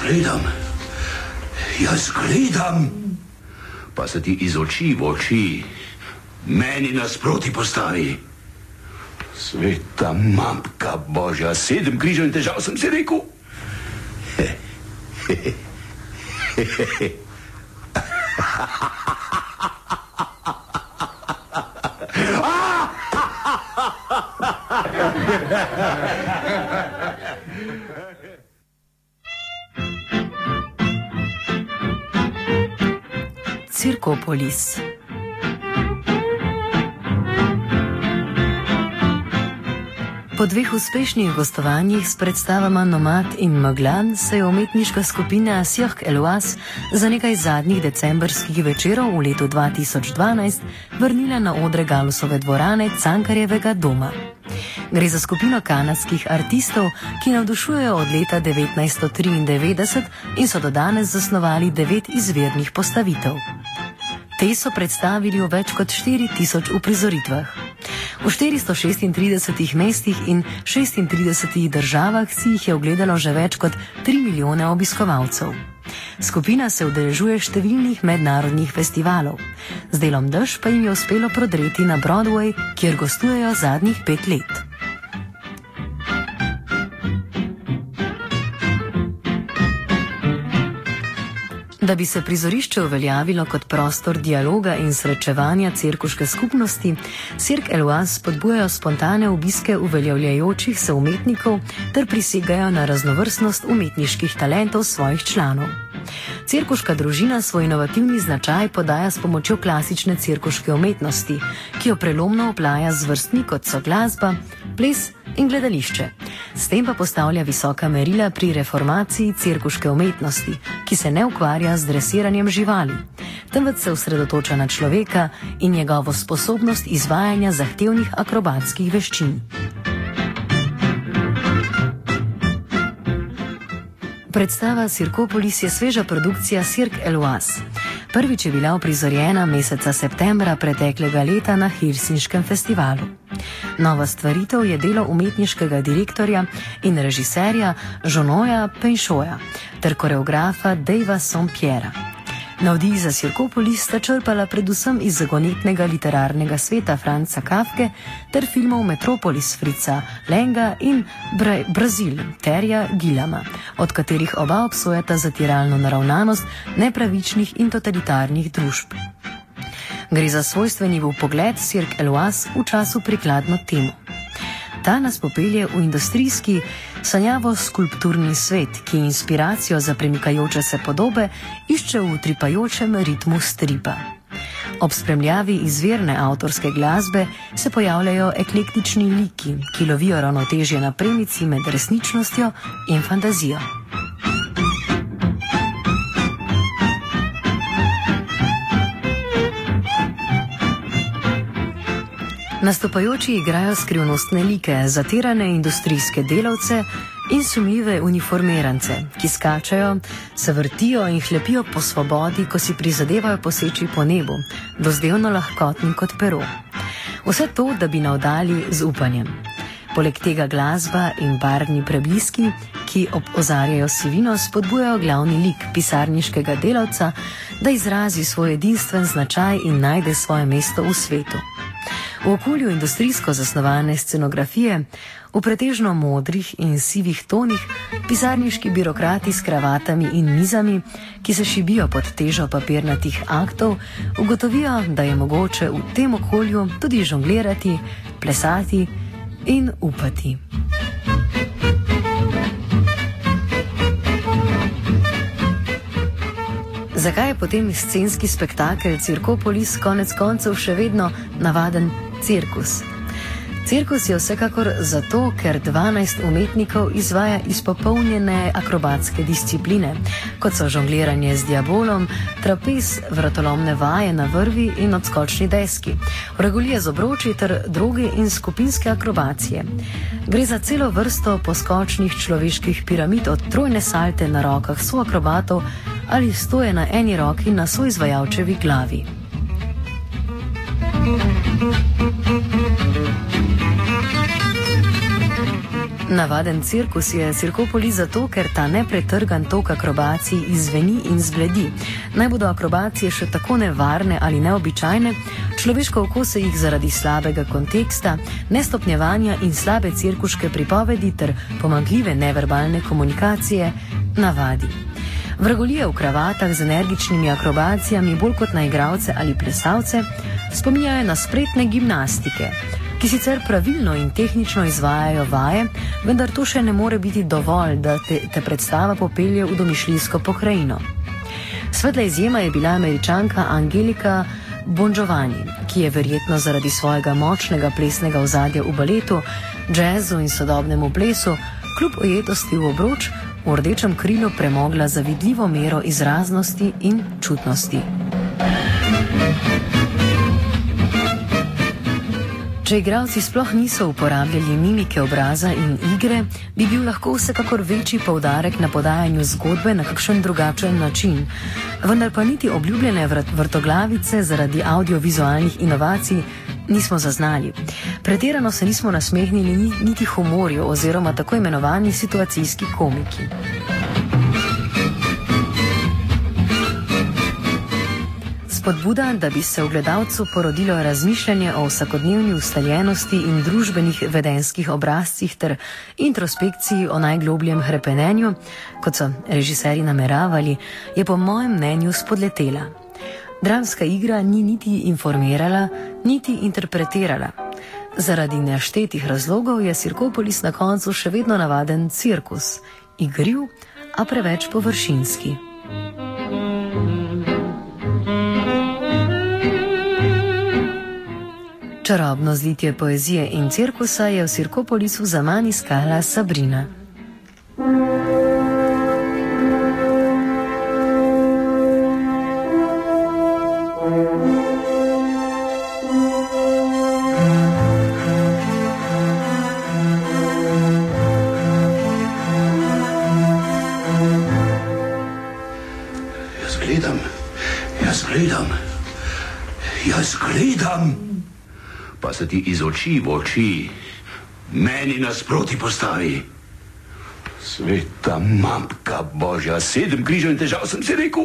Jaz gledam, pa se ti iz oči v oči meni nasproti postavi. Sveta mamka Božja, 7 križev in težav sem si rekel. Cirkopolis. Po 2 uspešnih gostovanjih s predstavama Nomad in Meglan se je umetniška skupina Cirque Eloise za nekaj zadnjih decembrskih večerov v letu 2012 vrnila na odre Galusove dvorane Cankarjevega doma. Gre za skupino kanadskih artistov, ki navdušujejo od leta 1993 in so do danes zasnovali 9 izvirnih postavitev. Te so predstavili v več kot 4000 uprizoritvah. V 436 mestih in 36 državah si jih je ogledalo že več kot 3 milijone obiskovalcev. Skupina se udeležuje številnih mednarodnih festivalov. Z delom Dež pa jim je uspelo prodreti na Broadway, kjer gostujejo zadnjih 5 let. Da bi se prizorišče uveljavilo kot prostor dialoga in srečevanja cirkuške skupnosti, Cirque Eloise spodbujajo spontane obiske uveljavljajočih se umetnikov ter prisegajo na raznovrstnost umetniških talentov svojih članov. Cirkuška družina svoj inovativni značaj podaja s pomočjo klasične cirkuške umetnosti, ki jo prelomno oplaja z vrstmi kot so glasba, ples in gledališče. S tem pa postavlja visoka merila pri reformaciji cirkuške umetnosti, ki se ne ukvarja z dresiranjem živali, temveč se osredotoča na človeka in njegovo sposobnost izvajanja zahtevnih akrobatskih veščin. Predstava Cirkopolis je sveža produkcija Cirque Eloise. Prvič je bila uprizorjena meseca septembra preteklega leta na Helsinškem festivalu. Nova stvaritev je delo umetniškega direktorja in režiserja Jean-Noëlla Penchoja ter koreografa Davea Saint-Pierra. Navdih za Cirkopolis sta črpala predvsem iz zagonetnega literarnega sveta Franza Kafke ter filmov Metropolis Fritza Lenga in Brazil Terja Gillama, od katerih oba obsojata zatiralno naravnanost nepravičnih in totalitarnih družb. Gre za svojstveni pogled Cirque Eloise v času prikladno temo. Ta nas popelje v industrijski, sanjavo-skulpturni svet, ki inspiracijo za premikajoče se podobe išče v utripajočem ritmu stripa. Ob spremljavi izvirne avtorske glasbe se pojavljajo eklektični liki, ki lovijo ravnotežje na premici med resničnostjo in fantazijo. Nastopajoči igrajo skrivnostne like, zatirane industrijske delavce in sumljive uniformirance, ki skačajo, se vrtijo in hlepijo po svobodi, ko si prizadevajo poseči po nebu, dozdevno lahkotni kot pero. Vse to, da bi navdali z upanjem. Poleg tega glasba in barvni prebliski, ki opozarjajo sivino, spodbujajo glavni lik pisarniškega delavca, da izrazi svoj edinstven značaj in najde svoje mesto v svetu. V okolju industrijsko zasnovane scenografije, v pretežno modrih in sivih tonih, pisarniški birokrati s kravatami in mizami, ki se šibijo pod težo papirnatih aktov, ugotovijo, da je mogoče v tem okolju tudi žonglirati, plesati in upati. Zakaj je potem scenski spektakel Cirkopolis konec koncev še vedno navaden cirkus? Cirkus je vsekakor zato, ker 12 umetnikov izvaja izpopolnjene akrobatske discipline, kot so žongliranje z diabolom, trapez, vratolomne vaje na vrvi in odskočni deski, orgulije z obroči ter druge in skupinske akrobacije. Gre za celo vrsto poskočnih človeških piramid od trojne salte na rokah soakrobatov ali stoje na eni roki na soizvajalčevi glavi. Navaden cirkus je Cirkopolis zato, ker ta nepretrgan tok akrobacij izzveni in zbledi. Naj bodo akrobacije še tako nevarne ali neobičajne, človeško oko se jih zaradi slabega konteksta, nestopnjevanja in slabe cirkuške pripovedi ter pomanjkljive neverbalne komunikacije navadi. Vragolije v kravatah z energičnimi akrobacijami bolj kot na igralce ali plesalce spominjajo na spretne gimnastike, ki sicer pravilno in tehnično izvajajo vaje, vendar to še ne more biti dovolj, da te predstava popelje v domišljijsko pokrajino. Svetla izjema je bila Američanka Angelika Bongiovanni, ki je verjetno zaradi svojega močnega plesnega ozadja v baletu, džezu in sodobnemu plesu, kljub ujetosti v obroč, v rdečem krilu premogla zavidljivo mero izraznosti in čutnosti. Če igralci sploh niso uporabljali mimike obraza in igre, bi bil lahko vsekakor večji poudarek na podajanju zgodbe na kakšen drugačen način. Vendar pa niti obljubljene vrtoglavice zaradi audiovizualnih inovacij nismo zaznali. Pretirano se nismo nasmehnili niti humorju oziroma tako imenovani situacijski komiki. Spodbuda, da bi se v gledalcu porodilo razmišljanje o vsakodnevni ustaljenosti in družbenih vedenjskih obrazcih ter introspekciji o najglobljem hrepenenju, kot so režiserji nameravali, je po mojem mnenju spodletela. Dramska igra ni niti informirala, niti interpretirala. Zaradi neštetih razlogov je Cirkopolis na koncu še vedno navaden cirkus, igriv, a preveč površinski. Čarobno zlitje poezije in cirkusa je v Cirkopolisu zaman iskala Sabrina. Jaz gledam. Pa se ti iz oči v oči meni nasproti postavi. Sveta matka Božja, 7 križev in težav sem si rekel.